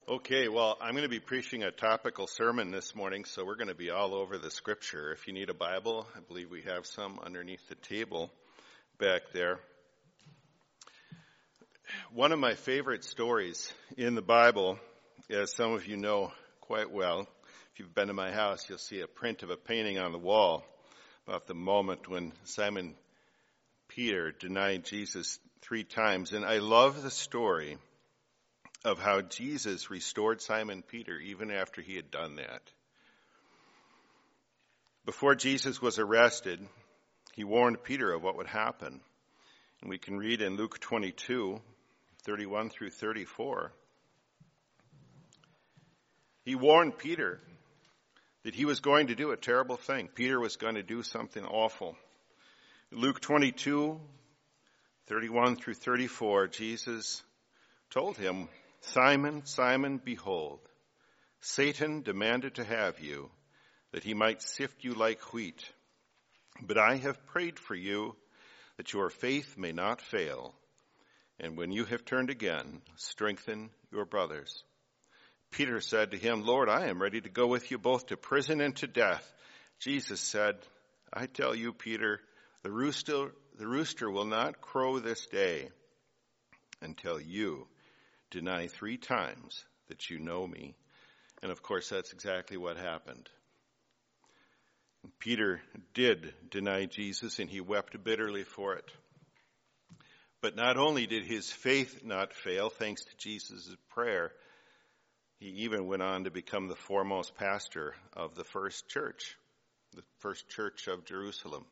Okay, well, I'm going to be preaching a topical sermon this morning, so we're going to be all over the scripture. If you need a Bible, I believe we have some underneath the table back there. One of my favorite stories in the Bible, as some of you know quite well, if you've been to my house, you'll see a print of a painting on the wall about the moment when Simon Peter denied Jesus 3 times. And I love the story of how Jesus restored Simon Peter even after he had done that. Before Jesus was arrested, he warned Peter of what would happen. And we can read in Luke 22, 31 through 34. He warned Peter that he was going to do a terrible thing. Peter was going to do something awful. Luke 22, 31 through 34, Jesus told him, "Simon, Simon, behold, Satan demanded to have you, that he might sift you like wheat. But I have prayed for you, that your faith may not fail. And when you have turned again, strengthen your brothers." Peter said to him, "Lord, I am ready to go with you both to prison and to death." Jesus said, "I tell you, Peter, the rooster will not crow this day until you deny 3 times that you know me." And of course, that's exactly what happened. Peter did deny Jesus, and he wept bitterly for it. But not only did his faith not fail, thanks to Jesus' prayer, he even went on to become the foremost pastor of the first church of Jerusalem.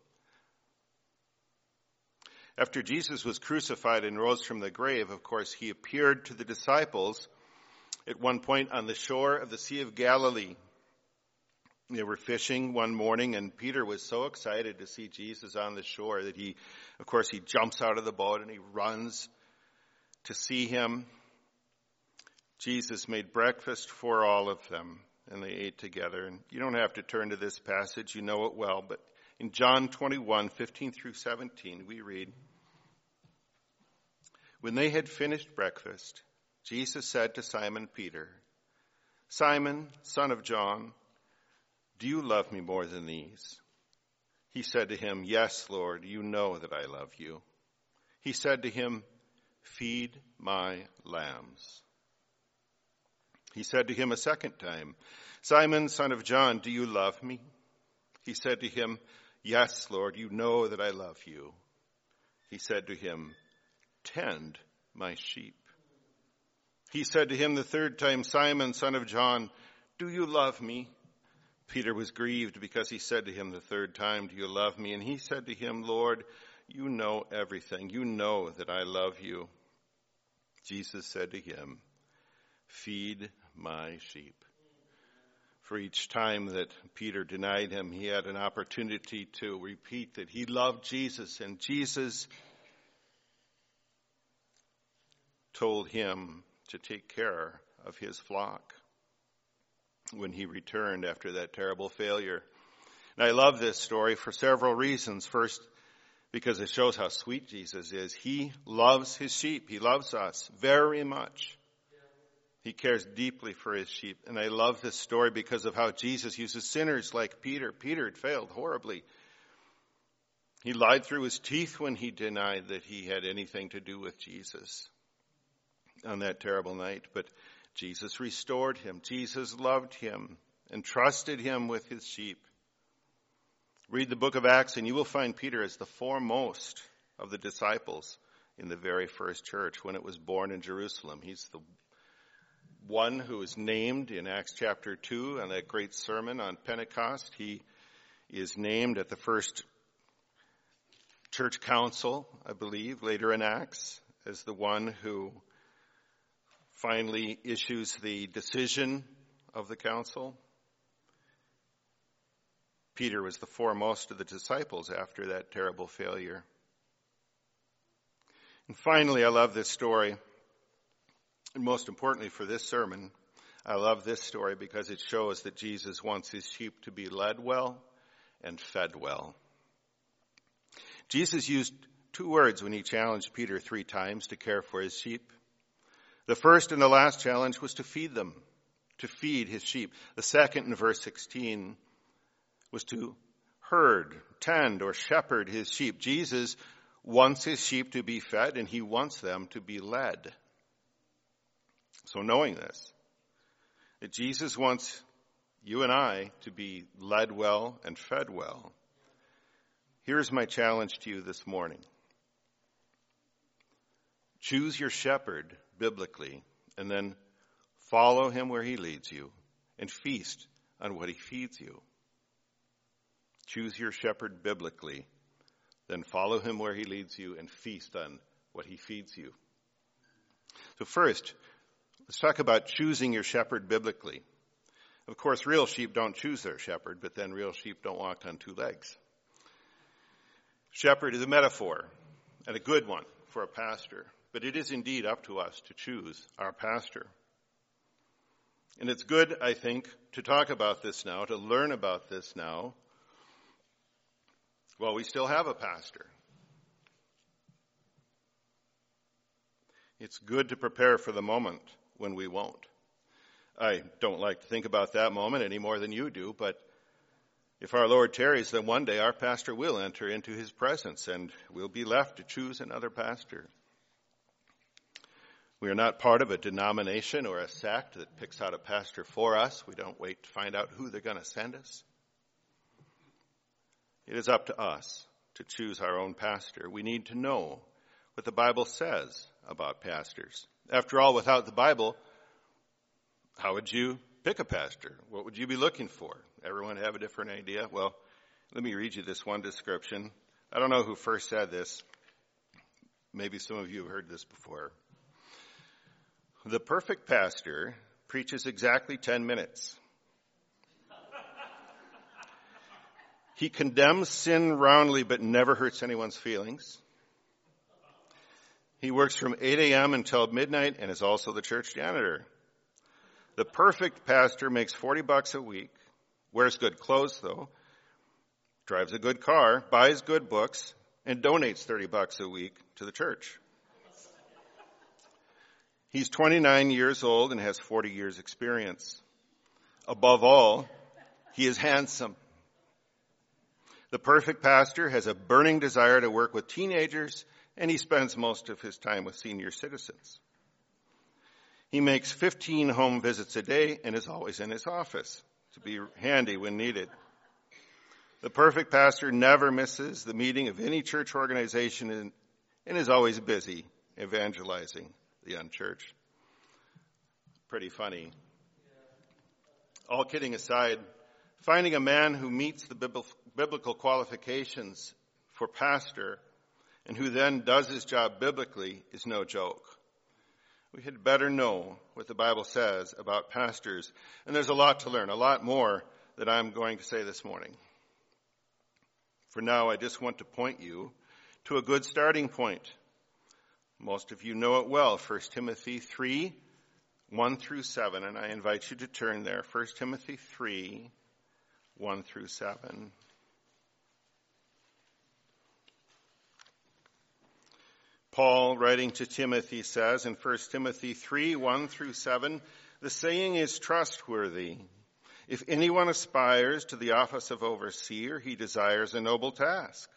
After Jesus was crucified and rose from the grave, of course, he appeared to the disciples at one point on the shore of the Sea of Galilee. They were fishing one morning, and Peter was so excited to see Jesus on the shore that he jumps out of the boat and he runs to see him. Jesus made breakfast for all of them, and they ate together. And you don't have to turn to this passage, you know it well, but in John 21, 15 through 17, we read, "When they had finished breakfast, Jesus said to Simon Peter, 'Simon, son of John, do you love me more than these?' He said to him, 'Yes, Lord, you know that I love you.' He said to him, 'Feed my lambs.' He said to him a second time, 'Simon, son of John, do you love me?' He said to him, 'Yes, Lord, you know that I love you.' He said to him, 'Tend my sheep.' He said to him the third time, 'Simon, son of John, do you love me?' Peter was grieved because he said to him the third time, 'Do you love me?' And he said to him, 'Lord, you know everything. You know that I love you.' Jesus said to him, 'Feed my sheep.'" For each time that Peter denied him, he had an opportunity to repeat that he loved Jesus, and Jesus told him to take care of his flock when he returned after that terrible failure. And I love this story for several reasons. First, because it shows how sweet Jesus is. He loves his sheep. He loves us very much. He cares deeply for his sheep. And I love this story because of how Jesus uses sinners like Peter. Peter had failed horribly. He lied through his teeth when he denied that he had anything to do with Jesus on that terrible night. But Jesus restored him. Jesus loved him and trusted him with his sheep. Read the book of Acts and you will find Peter as the foremost of the disciples in the very first church when it was born in Jerusalem. He's the one who is named in Acts chapter 2 on that great sermon on Pentecost. He is named at the first church council, I believe, later in Acts, as the one who finally issues the decision of the council. Peter was the foremost of the disciples after that terrible failure. And finally, I love this story. And most importantly for this sermon, I love this story because it shows that Jesus wants his sheep to be led well and fed well. Jesus used 2 words when he challenged Peter 3 times to care for his sheep. The first and the last challenge was to feed them, to feed his sheep. The second, in verse 16, was to herd, tend, or shepherd his sheep. Jesus wants his sheep to be fed, and he wants them to be led. So knowing this, that Jesus wants you and I to be led well and fed well, here's my challenge to you this morning. Choose your shepherd biblically, and then follow him where he leads you, and feast on what he feeds you. Choose your shepherd biblically, then follow him where he leads you, and feast on what he feeds you. So first, let's talk about choosing your shepherd biblically. Of course, real sheep don't choose their shepherd, but then real sheep don't walk on two legs. Shepherd is a metaphor, and a good one for a pastor, but it is indeed up to us to choose our pastor. And it's good, I think, to talk about this now, to learn about this now, while we still have a pastor. It's good to prepare for the moment when we won't. I don't like to think about that moment any more than you do, but if our Lord tarries, then one day our pastor will enter into his presence, and we'll be left to choose another pastor. We are not part of a denomination or a sect that picks out a pastor for us. We don't wait to find out who they're going to send us. It is up to us to choose our own pastor. We need to know what the Bible says about pastors. After all, without the Bible, how would you pick a pastor? What would you be looking for? Everyone have a different idea? Well, let me read you this one description. I don't know who first said this. Maybe some of you have heard this before. The perfect pastor preaches exactly 10 minutes. He condemns sin roundly but never hurts anyone's feelings. He works from 8 a.m. until midnight and is also the church janitor. The perfect pastor makes $40 a week, wears good clothes though, drives a good car, buys good books, and donates $30 a week to the church. He's 29 years old and has 40 years experience. Above all, he is handsome. The perfect pastor has a burning desire to work with teenagers, and he spends most of his time with senior citizens. He makes 15 home visits a day and is always in his office to be handy when needed. The perfect pastor never misses the meeting of any church organization and is always busy evangelizing the unchurched. Pretty funny. All kidding aside, finding a man who meets the biblical qualifications for pastor and who then does his job biblically is no joke. We had better know what the Bible says about pastors, and there's a lot to learn, a lot more that I'm going to say this morning. For now, I just want to point you to a good starting point. Most of you know it well, 1 Timothy 3, 1 through 7, and I invite you to turn there. 1 Timothy 3, 1 through 7. Paul, writing to Timothy, says in 1 Timothy 3, 1 through 7, the saying is trustworthy. If anyone aspires to the office of overseer, he desires a noble task.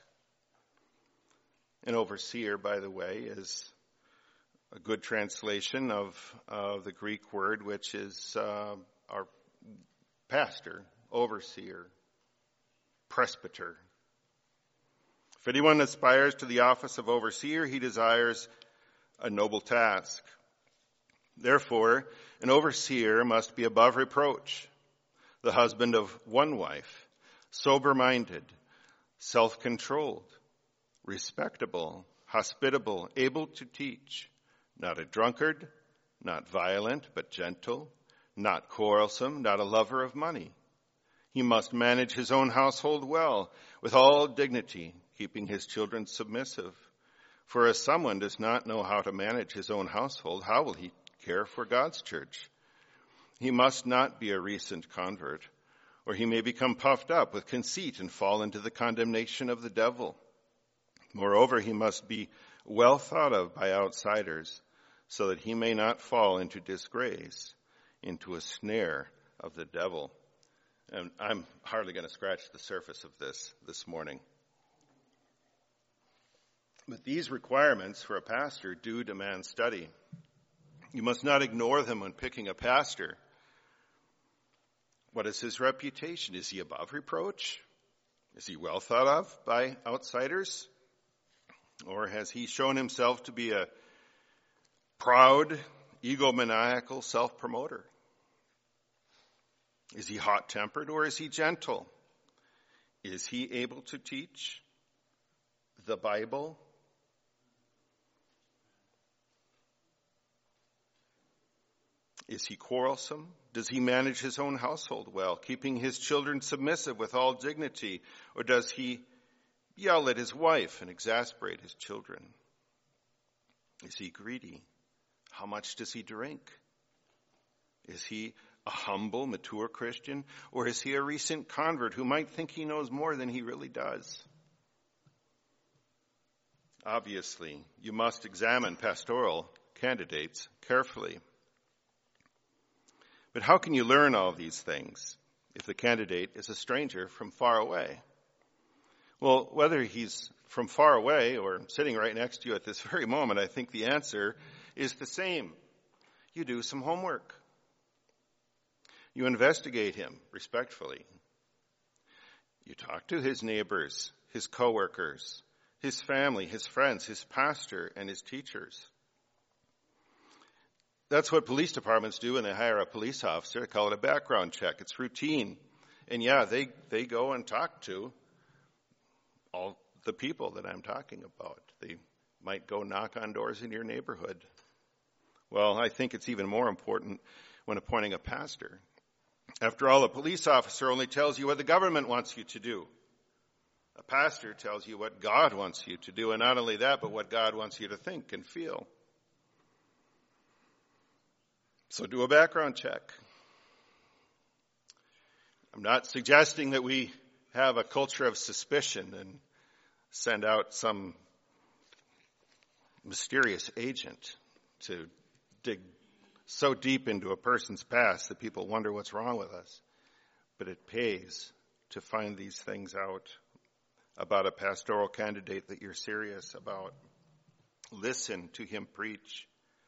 An overseer, by the way, is a good translation of the Greek word, which is our pastor, overseer, presbyter. If anyone aspires to the office of overseer, he desires a noble task. Therefore, an overseer must be above reproach, the husband of one wife, sober-minded, self-controlled, respectable, hospitable, able to teach, not a drunkard, not violent, but gentle, not quarrelsome, not a lover of money. He must manage his own household well, with all dignity, keeping his children submissive. For as someone does not know how to manage his own household, how will he care for God's church? He must not be a recent convert, or he may become puffed up with conceit and fall into the condemnation of the devil. Moreover, he must be well thought of by outsiders, so that he may not fall into disgrace, into a snare of the devil. And I'm hardly going to scratch the surface of this morning. But these requirements for a pastor do demand study. You must not ignore them when picking a pastor. What is his reputation? Is he above reproach? Is he well thought of by outsiders? Or has he shown himself to be a proud, egomaniacal self-promoter? Is he hot-tempered or is he gentle? Is he able to teach the Bible? Is he quarrelsome? Does he manage his own household well, keeping his children submissive with all dignity? Or does he yell at his wife and exasperate his children? Is he greedy? How much does he drink? Is he a humble, mature Christian? Or is he a recent convert who might think he knows more than he really does? Obviously, you must examine pastoral candidates carefully. But how can you learn all these things if the candidate is a stranger from far away? Well, whether he's from far away or sitting right next to you at this very moment, I think the answer is the same. You do some homework. You investigate him respectfully. You talk to his neighbors, his coworkers, his family, his friends, his pastor, and his teachers. That's what police departments do when they hire a police officer. They call it a background check. It's routine. And yeah, they go and talk to all the people that I'm talking about. They might go knock on doors in your neighborhood. Well, I think it's even more important when appointing a pastor. After all, a police officer only tells you what the government wants you to do. A pastor tells you what God wants you to do, and not only that, but what God wants you to think and feel. So do a background check. I'm not suggesting that we have a culture of suspicion and send out some mysterious agent to dig so deep into a person's past that people wonder what's wrong with us. But it pays to find these things out about a pastoral candidate that you're serious about. Listen to him preach.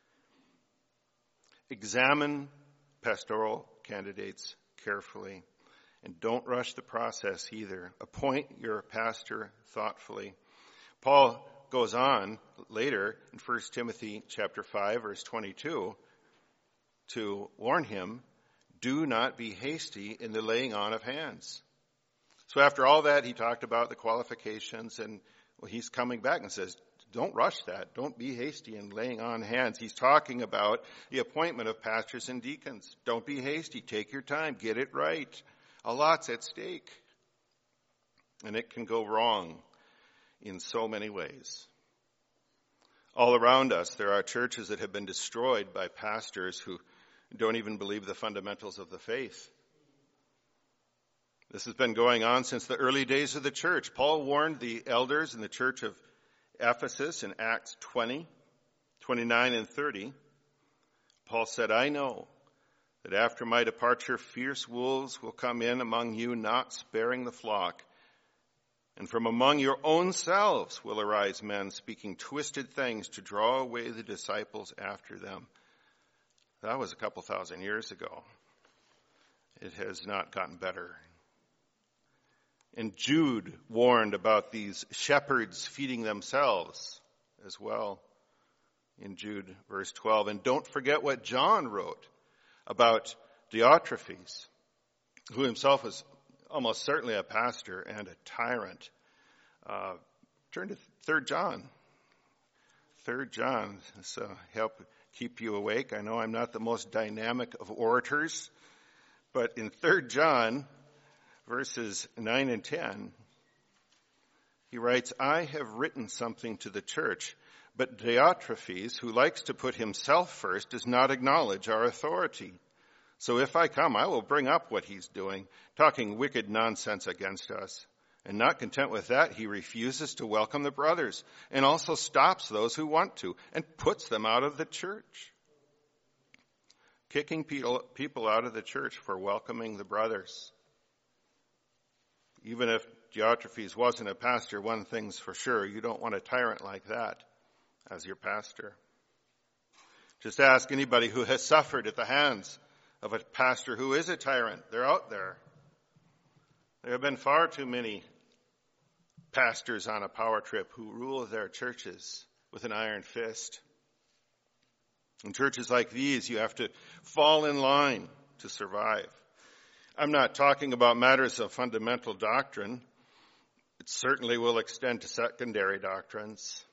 Examine pastoral candidates carefully, and don't rush the process either. Appoint your pastor thoughtfully. Paul goes on later in 1 Timothy chapter 5, verse 22, to warn him, do not be hasty in the laying on of hands. So after all that, he talked about the qualifications, and he's coming back and says, don't rush that. Don't be hasty in laying on hands. He's talking about the appointment of pastors and deacons. Don't be hasty. Take your time. Get it right. A lot's at stake. And it can go wrong in so many ways. All around us, there are churches that have been destroyed by pastors who don't even believe the fundamentals of the faith. This has been going on since the early days of the church. Paul warned the elders in the church of Ephesus in Acts 20, 29 and 30. Paul said, I know that after my departure, fierce wolves will come in among you, not sparing the flock. And from among your own selves will arise men speaking twisted things to draw away the disciples after them. That was a couple thousand years ago. It has not gotten better. And Jude warned about these shepherds feeding themselves as well in Jude verse 12. And don't forget what John wrote about Diotrephes, who himself was almost certainly a pastor and a tyrant. Turn to 3 John. 3 John, so help keep you awake. I know I'm not the most dynamic of orators, but in 3 John, verses 9 and 10, he writes, I have written something to the church, but Diotrephes, who likes to put himself first, does not acknowledge our authority. So if I come, I will bring up what he's doing, talking wicked nonsense against us. And not content with that, he refuses to welcome the brothers and also stops those who want to and puts them out of the church. Kicking people out of the church for welcoming the brothers. Even if Diotrephes wasn't a pastor, one thing's for sure, you don't want a tyrant like that as your pastor. Just ask anybody who has suffered at the hands of a pastor who is a tyrant. They're out there. There have been far too many pastors on a power trip who rule their churches with an iron fist. In churches like these, you have to fall in line to survive. I'm not talking about matters of fundamental doctrine. It certainly will extend to secondary doctrines.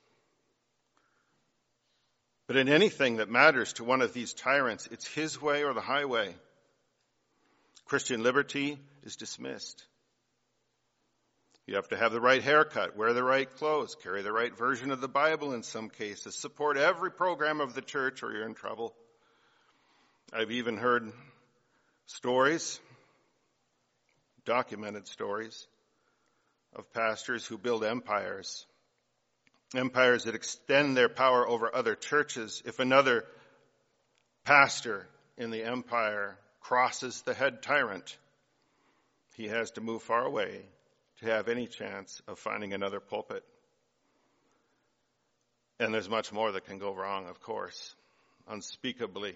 But in anything that matters to one of these tyrants, it's his way or the highway. Christian liberty is dismissed. You have to have the right haircut, wear the right clothes, carry the right version of the Bible in some cases, support every program of the church or you're in trouble. I've even heard stories, documented stories, of pastors who build empires that extend their power over other churches. If another pastor in the empire crosses the head tyrant, he has to move far away to have any chance of finding another pulpit. And there's much more that can go wrong, of course, unspeakably.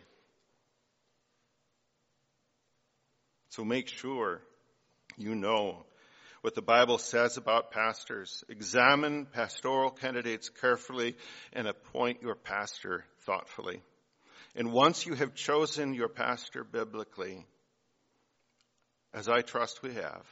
So make sure you know what the Bible says about pastors. Examine pastoral candidates carefully and appoint your pastor thoughtfully. And once you have chosen your pastor biblically, as I trust we have,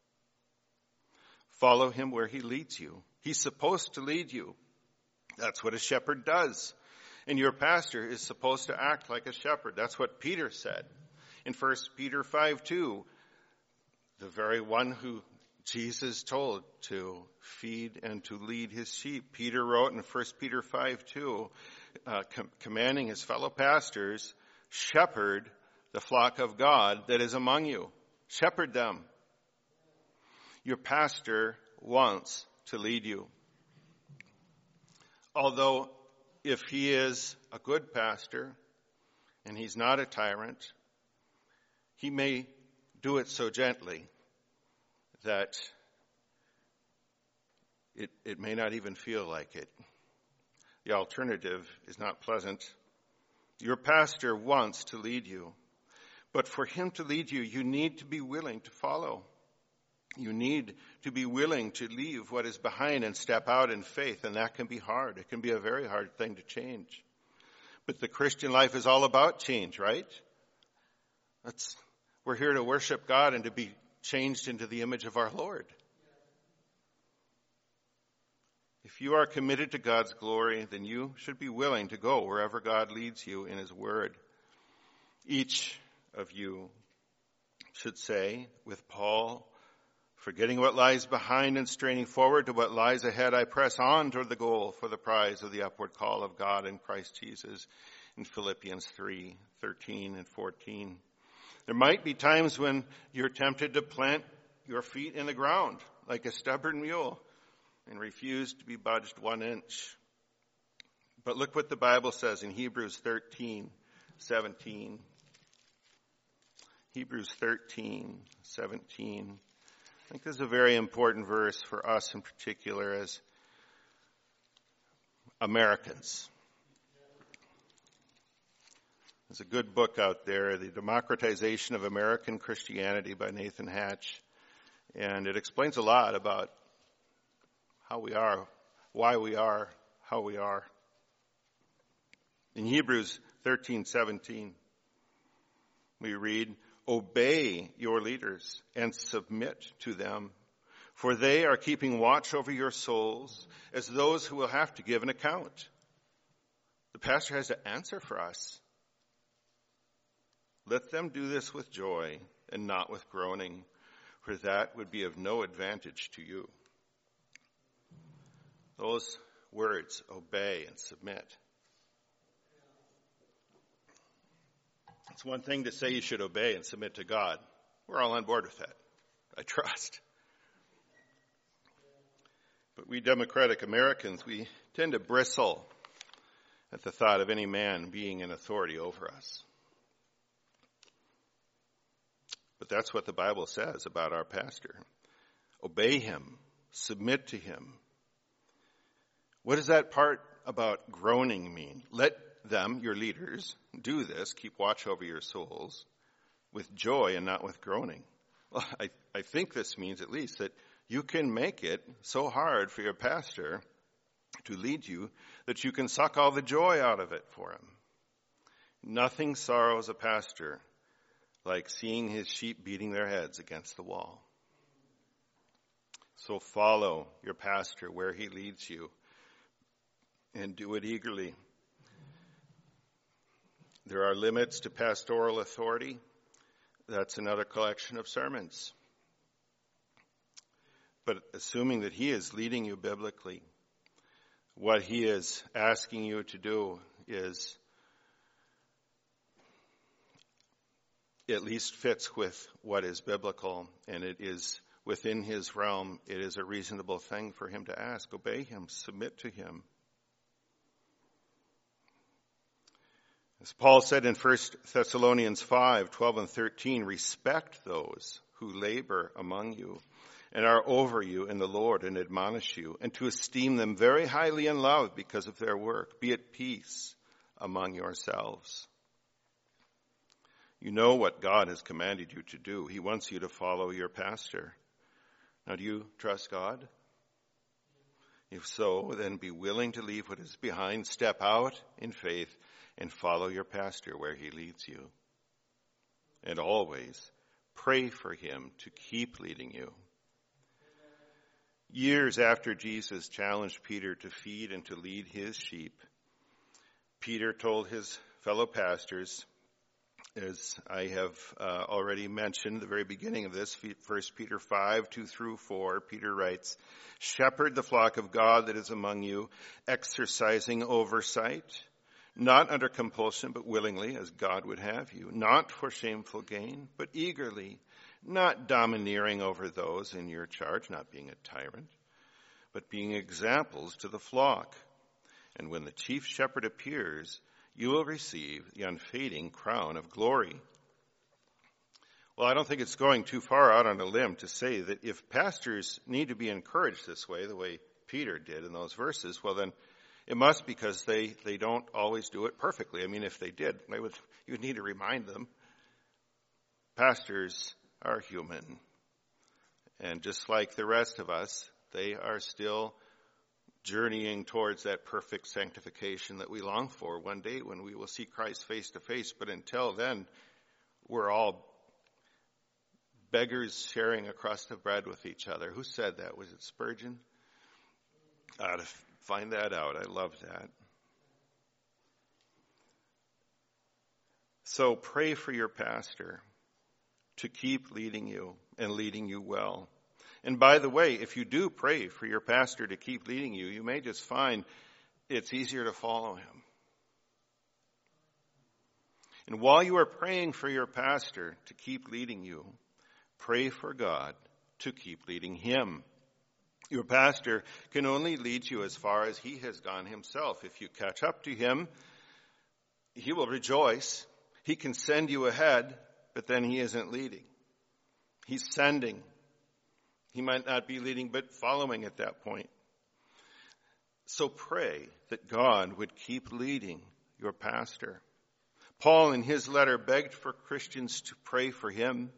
follow him where he leads you. He's supposed to lead you. That's what a shepherd does. And your pastor is supposed to act like a shepherd. That's what Peter said in 1 Peter 5:2. The very one who Jesus told to feed and to lead his sheep. Peter wrote in 1 Peter 5:2, commanding his fellow pastors, shepherd the flock of God that is among you. Shepherd them. Your pastor wants to lead you. Although if he is a good pastor and he's not a tyrant, he may do it so gently that it may not even feel like it. The alternative is not pleasant. Your pastor wants to lead you, but for him to lead you, you need to be willing to follow. You need to be willing to leave what is behind and step out in faith, and that can be hard. It can be a very hard thing to change. But the Christian life is all about change, right? We're here to worship God and to be changed into the image of our Lord. If you are committed to God's glory, then you should be willing to go wherever God leads you in his word. Each of you should say with Paul, forgetting what lies behind and straining forward to what lies ahead, I press on toward the goal for the prize of the upward call of God in Christ Jesus, in Philippians 3:13 and 14. There might be times when you're tempted to plant your feet in the ground like a stubborn mule and refuse to be budged 1 inch. But look what the Bible says in Hebrews 13:17. Hebrews 13:17. I think this is a very important verse for us in particular as Americans. There's a good book out there, The Democratization of American Christianity by Nathan Hatch. And it explains a lot about how we are, why we are, how we are. In Hebrews 13:17, we read, obey your leaders and submit to them, for they are keeping watch over your souls as those who will have to give an account. The pastor has to answer for us. Let them do this with joy and not with groaning, for that would be of no advantage to you. Those words, obey and submit. It's one thing to say you should obey and submit to God. We're all on board with that, I trust. But we democratic Americans, we tend to bristle at the thought of any man being in authority over us. But that's what the Bible says about our pastor. Obey him, submit to him. What does that part about groaning mean? Let them, your leaders, do this, keep watch over your souls, with joy and not with groaning. Well, I think this means at least that you can make it so hard for your pastor to lead you that you can suck all the joy out of it for him. Nothing sorrows a pastor like seeing his sheep beating their heads against the wall. So follow your pastor where he leads you and do it eagerly. There are limits to pastoral authority. That's another collection of sermons. But assuming that he is leading you biblically, what he is asking you to do is at least fits with what is biblical, and it is within his realm. It is a reasonable thing for him to ask. Obey him, submit to him. As Paul said in 1 Thessalonians 5:12 and 13, respect those who labor among you and are over you in the Lord and admonish you, and to esteem them very highly in love because of their work. Be at peace among yourselves. You know what God has commanded you to do. He wants you to follow your pastor. Now, do you trust God? If so, then be willing to leave what is behind, step out in faith, and follow your pastor where he leads you. And always pray for him to keep leading you. Years after Jesus challenged Peter to feed and to lead his sheep, Peter told his fellow pastors, as I have already mentioned at the very beginning of this, 1 Peter 5:2-4, Peter writes, shepherd the flock of God that is among you, exercising oversight, not under compulsion, but willingly, as God would have you, not for shameful gain, but eagerly, not domineering over those in your charge, not being a tyrant, but being examples to the flock. And when the chief shepherd appears, you will receive the unfading crown of glory. Well, I don't think it's going too far out on a limb to say that if pastors need to be encouraged this way, the way Peter did in those verses, well then it must because they don't always do it perfectly. I mean, if they did, you would need to remind them. Pastors are human. And just like the rest of us, they are still journeying towards that perfect sanctification that we long for one day when we will see Christ face to face. But until then, we're all beggars sharing a crust of bread with each other. Who said that? Was it Spurgeon? I ought to find that out. I love that. So pray for your pastor to keep leading you and leading you well. And by the way, if you do pray for your pastor to keep leading you, you may just find it's easier to follow him. And while you are praying for your pastor to keep leading you, pray for God to keep leading him. Your pastor can only lead you as far as he has gone himself. If you catch up to him, he will rejoice. He can send you ahead, but then he isn't leading. He's sending. He might not be leading, but following at that point. So pray that God would keep leading your pastor. Paul, in his letter, begged for Christians to pray for him.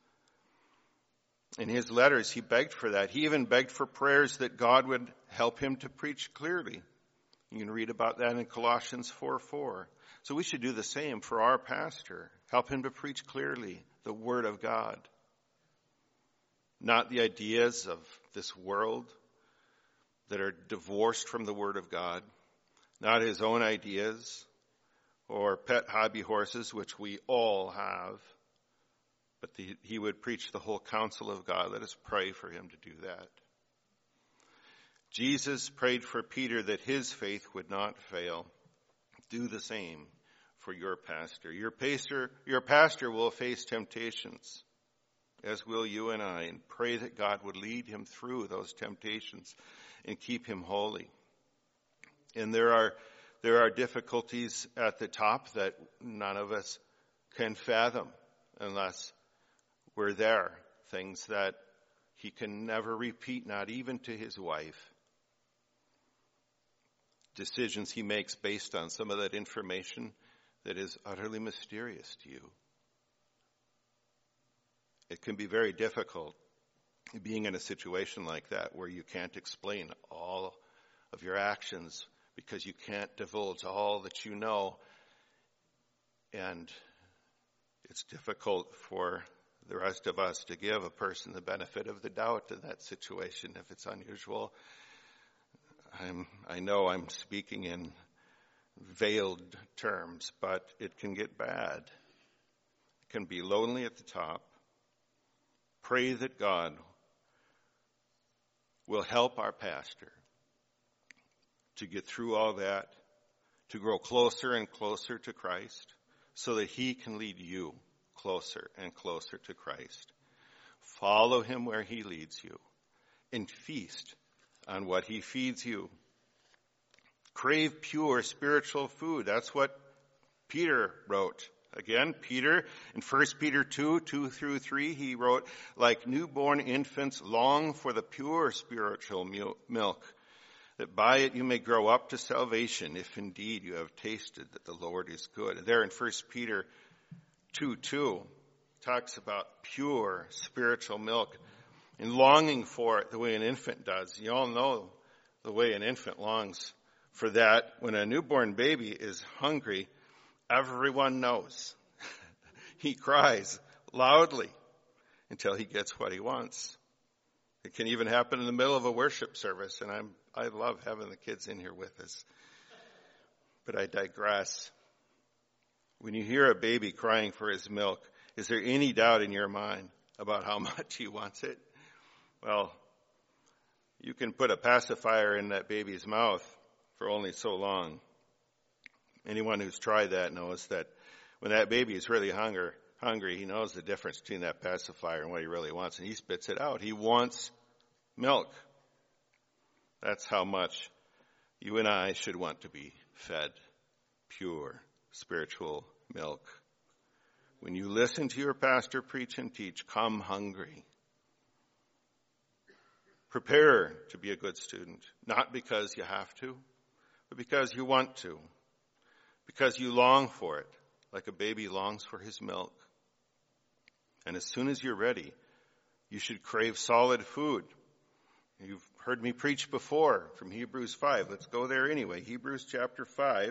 In his letters, he begged for that. He even begged for prayers that God would help him to preach clearly. You can read about that in Colossians 4:4. So we should do the same for our pastor. Help him to preach clearly the Word of God. Not the ideas of this world that are divorced from the Word of God. Not his own ideas or pet hobby horses, which we all have. But he would preach the whole counsel of God. Let us pray for him to do that. Jesus prayed for Peter that his faith would not fail. Do the same for your pastor. Your pastor will face temptations, as will you and I, and pray that God would lead him through those temptations and keep him holy. And there are difficulties at the top that none of us can fathom unless we're there. Things that he can never repeat, not even to his wife. Decisions he makes based on some of that information that is utterly mysterious to you. It can be very difficult being in a situation like that where you can't explain all of your actions because you can't divulge all that you know. And it's difficult for the rest of us to give a person the benefit of the doubt in that situation if it's unusual. I know I'm speaking in veiled terms, but it can get bad. It can be lonely at the top. Pray that God will help our pastor to get through all that, to grow closer and closer to Christ, so that he can lead you closer and closer to Christ. Follow him where he leads you and feast on what he feeds you. Crave pure spiritual food. That's what Peter wrote. Again, Peter, in 1 Peter 2:2-3, he wrote, like newborn infants, long for the pure spiritual milk, that by it you may grow up to salvation, if indeed you have tasted that the Lord is good. There in 1 Peter 2:2, talks about pure spiritual milk and longing for it the way an infant does. You all know the way an infant longs for that. When a newborn baby is hungry, everyone knows. He cries loudly until he gets what he wants. It can even happen in the middle of a worship service, and I love having the kids in here with us. But I digress. When you hear a baby crying for his milk, is there any doubt in your mind about how much he wants it? Well, you can put a pacifier in that baby's mouth for only so long. Anyone who's tried that knows that when that baby is really hungry, he knows the difference between that pacifier and what he really wants, and he spits it out. He wants milk. That's how much you and I should want to be fed pure spiritual milk. When you listen to your pastor preach and teach, come hungry. Prepare to be a good student, not because you have to, but because you want to, because you long for it, like a baby longs for his milk. And as soon as you're ready, you should crave solid food. You've heard me preach before from Hebrews 5. Let's go there anyway. Hebrews chapter 5.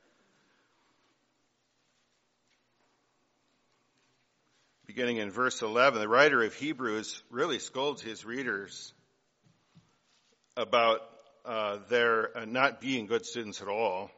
Beginning in verse 11, the writer of Hebrews really scolds his readers about their not being good students at all.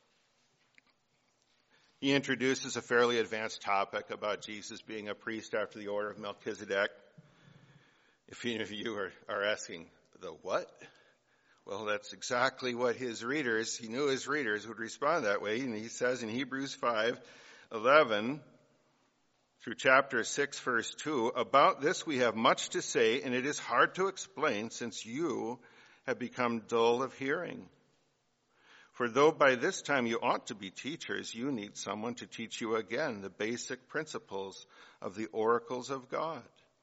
He introduces a fairly advanced topic about Jesus being a priest after the order of Melchizedek. If any of you are asking, the what? Well, that's exactly what he knew his readers would respond that way. And he says in Hebrews 5:11 through chapter 6, verse 2, about this we have much to say, and it is hard to explain since you have become dull of hearing. For though by this time you ought to be teachers, you need someone to teach you again the basic principles of the oracles of God.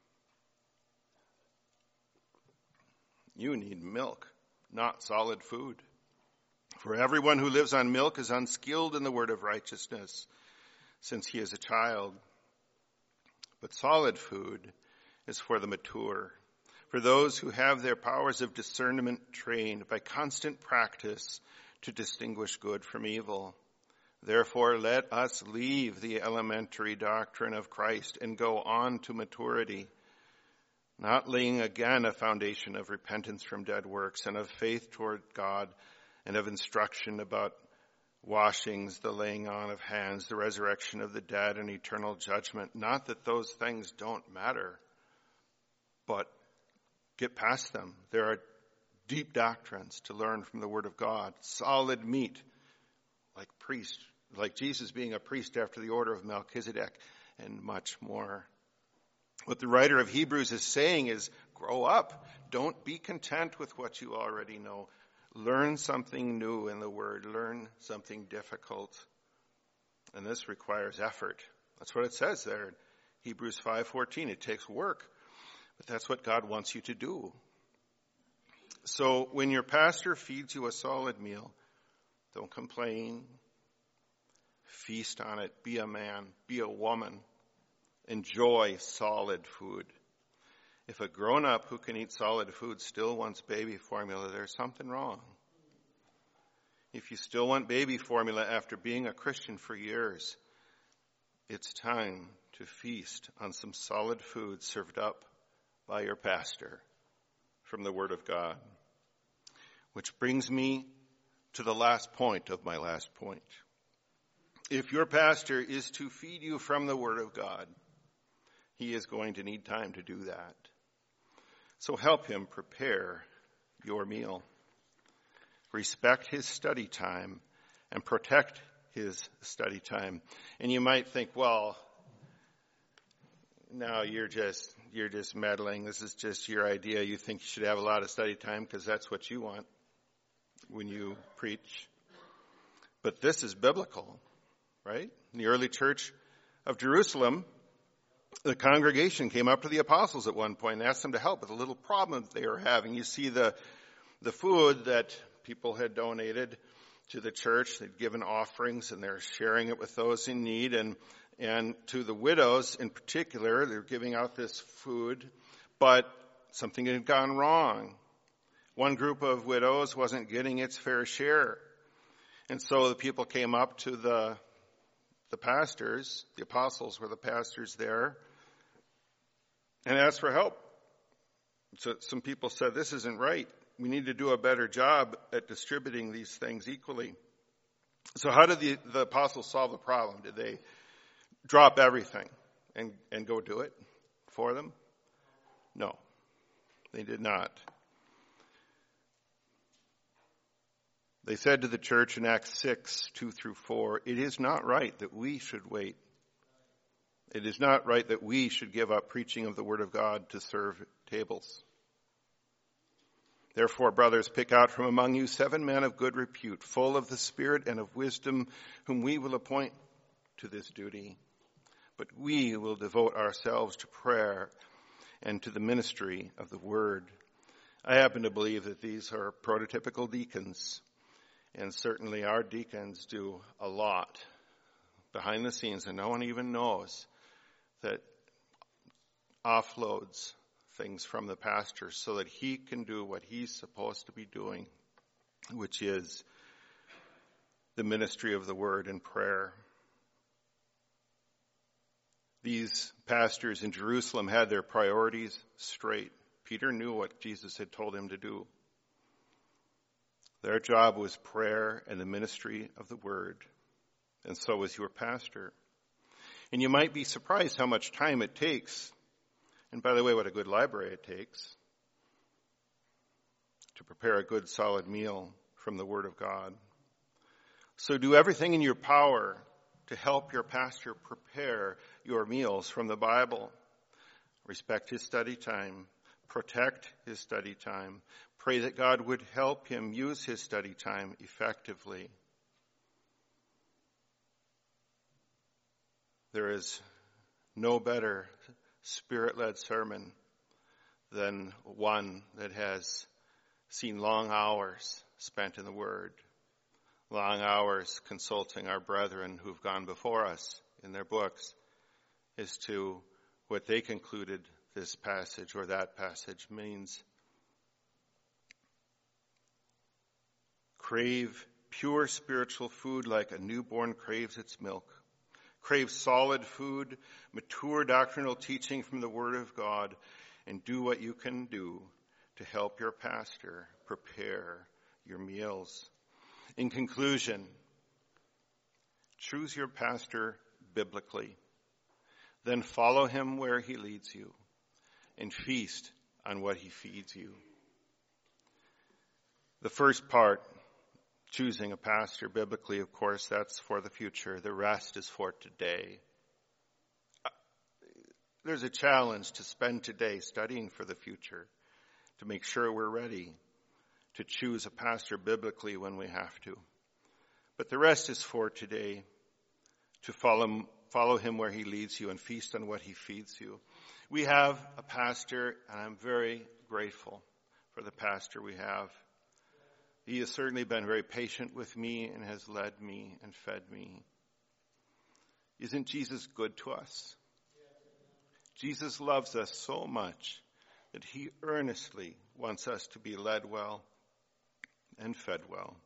You need milk, not solid food. For everyone who lives on milk is unskilled in the word of righteousness, since he is a child. But solid food is for the mature, for those who have their powers of discernment trained by constant practice to distinguish good from evil. Therefore, let us leave the elementary doctrine of Christ and go on to maturity, not laying again a foundation of repentance from dead works and of faith toward God and of instruction about washings, the laying on of hands, the resurrection of the dead, and eternal judgment. Not that those things don't matter, but get past them. There are deep doctrines to learn from the Word of God, solid meat, like Jesus being a priest after the order of Melchizedek, and much more. What the writer of Hebrews is saying is Grow up. Don't be content with what you already know. Learn something new in the Word. Learn something difficult. And this requires effort. That's what it says there in Hebrews 5:14. It takes work. But that's what God wants you to do. So when your pastor feeds you a solid meal, don't complain. Feast on it. Be a man. Be a woman. Enjoy solid food. If a grown-up who can eat solid food still wants baby formula, there's something wrong. If you still want baby formula after being a Christian for years, it's time to feast on some solid food served up by your pastor from the Word of God. Which brings me to the last point of my last point. If your pastor is to feed you from the Word of God, he is going to need time to do that. So help him prepare your meal. Respect his study time and protect his study time. And you might think, well, no, you're just meddling. This is just your idea. You think you should have a lot of study time because that's what you want when you preach. But this is biblical, right? In the early church of Jerusalem, the congregation came up to the apostles at one point and asked them to help with a little problem that they were having. You see the food that people had donated to the church. They'd given offerings and they're sharing it with those in need. And to the widows in particular, they're giving out this food, but something had gone wrong. One group of widows wasn't getting its fair share. And so the people came up to the pastors, the apostles were the pastors there, and asked for help. So some people said, this isn't right. We need to do a better job at distributing these things equally. So how did the apostles solve the problem? Did they drop everything and go do it for them? No, they did not. They said to the church in Acts 6, 2-4, it is not right that we should wait. It is not right that we should give up preaching of the Word of God to serve tables. Therefore, brothers, pick out from among you 7 men of good repute, full of the Spirit and of wisdom, whom we will appoint to this duty. But we will devote ourselves to prayer and to the ministry of the Word. I happen to believe that these are prototypical deacons. And certainly our deacons do a lot behind the scenes, and no one even knows that offloads things from the pastor so that he can do what he's supposed to be doing, which is the ministry of the Word and prayer. These pastors in Jerusalem had their priorities straight. Peter knew what Jesus had told him to do. Their job was prayer and the ministry of the Word. And so was your pastor. And you might be surprised how much time it takes. And by the way, what a good library it takes to prepare a good solid meal from the Word of God. So do everything in your power to help your pastor prepare your meals from the Bible. Respect his study time. Protect his study time. Pray that God would help him use his study time effectively. There is no better Spirit-led sermon than one that has seen long hours spent in the Word, long hours consulting our brethren who've gone before us in their books as to what they concluded this passage or that passage means. Crave pure spiritual food like a newborn craves its milk. Crave solid food, mature doctrinal teaching from the Word of God, and do what you can do to help your pastor prepare your meals. In conclusion, choose your pastor biblically. Then follow him where he leads you and feast on what he feeds you. The first part, choosing a pastor biblically, of course, that's for the future. The rest is for today. there's a challenge to spend today studying for the future, to make sure we're ready to choose a pastor biblically when we have to. But the rest is for today, to follow him where he leads you and feast on what he feeds you. We have a pastor, and I'm very grateful for the pastor we have. He has certainly been very patient with me and has led me and fed me. Isn't Jesus good to us? Jesus loves us so much that he earnestly wants us to be led well and fed well.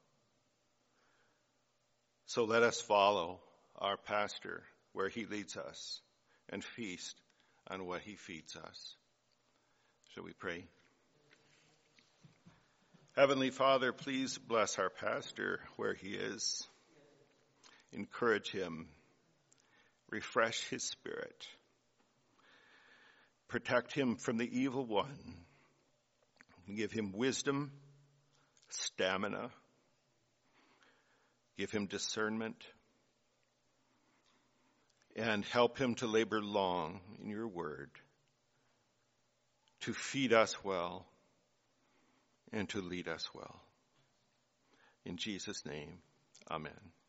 So let us follow our pastor where he leads us and feast on what he feeds us. Shall we pray? Heavenly Father, please bless our pastor where he is. Encourage him. Refresh his spirit. Protect him from the evil one. Give him wisdom, stamina. Give him discernment. And help him to labor long in your word, to feed us well and to lead us well. In Jesus' name, amen.